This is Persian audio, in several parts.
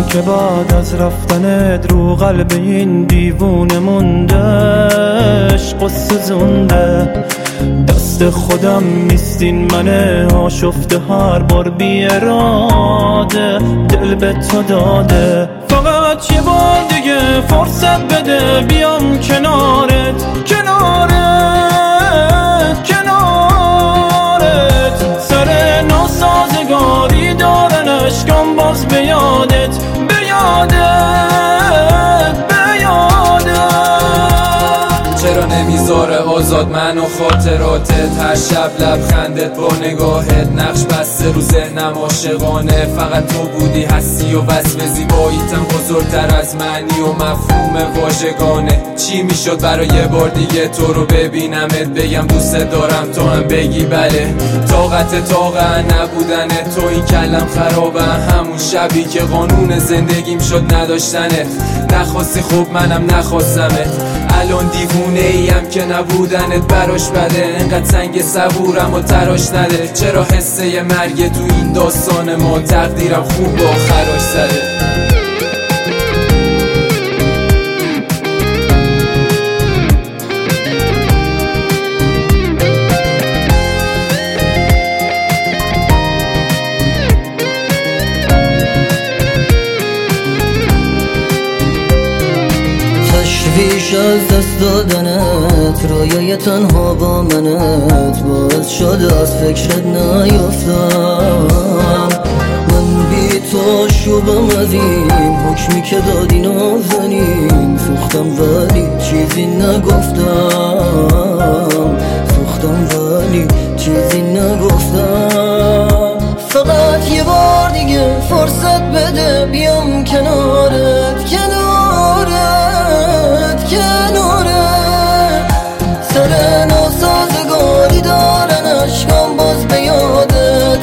که بعد از رفتنت رو قلب این دیوونه موندش قصه زنده. دست خودم نیستین من آشفته هر بار بی اراده دل به تو داده. فقط یه بار دیگه فرصت بده بیام کنارت سر ناسازگاری دارن اشکام باز به یادت چرا نمیذاره آزاد من و خاطراتت؟ هر شب لبخندت با نگاهت نقش بسته رو ذهنم عاشقانه. فقط تو بودی هستی و وصف زیباییتم بزرگتر از معنی و مفهوم واژگانه. چی میشد برای یه بار دیگه تو رو ببینمت بگم دوست دارم تو هم بگی بله؟ طاقت نبودنت تو این کلم خرابه. همون شبی که قانون زندگیم شد نداشتنت. نخواستی خوب منم نخواستمت. الان دیوونه ایم که نبودنت براش بده. انقدر سنگ صبورم و تراش نده. چرا حسه مرگ تو این داستان ما؟ تقدیرم خوب با آخراش زده. تشویش از دست دادنت رویای تنها با منت باعث شد از فکرت نیفتم. من بی تو شبم از این حکمی که دادی نازنین. سوختم ولی چیزی نگفتم فقط یه بار دیگه فرصت بده بیام کنارت سر ناسازگاری دارن اشکام باز به یادت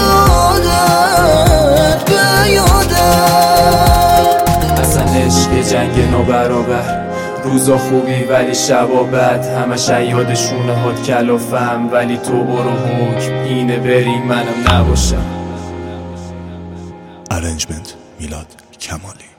اصلا عشق جنگ نوبرابر. روزا خوبی ولی شبا بد. همه شیادشونه هات کلافم ولی تو برو حکم اینه بری منم نباشم. ارنجمنت میلاد کمالی.